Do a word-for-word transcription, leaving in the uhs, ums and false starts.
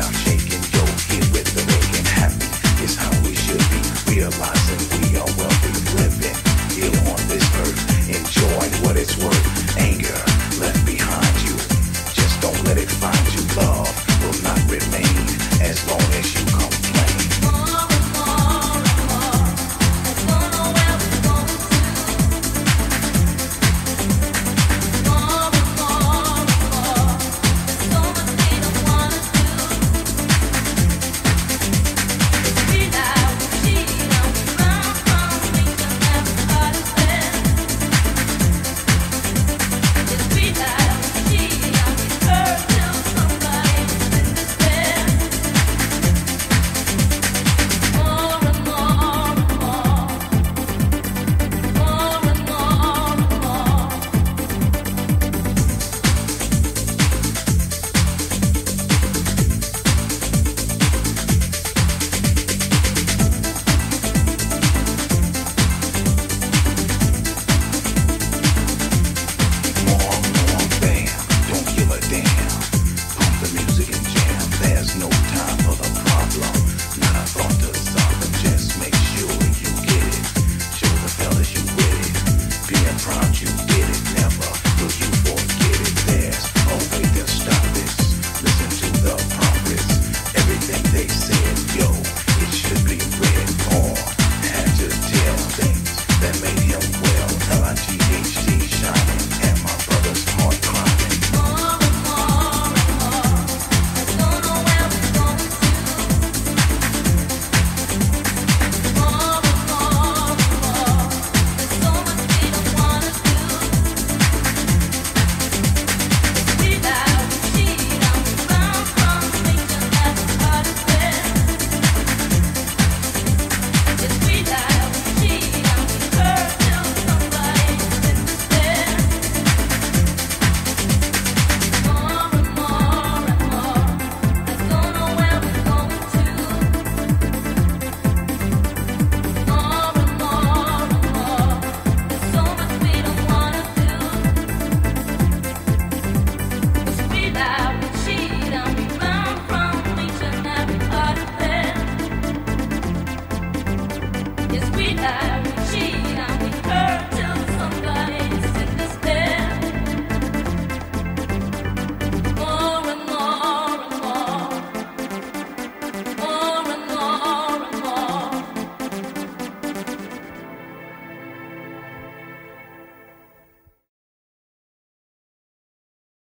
without shaking. Yo, here with the making happy is how we should be. Realizing we are wealthy living here on this earth. Enjoy what it's worth. Anger left behind you. Just don't let it find you. Love will not remain as long as you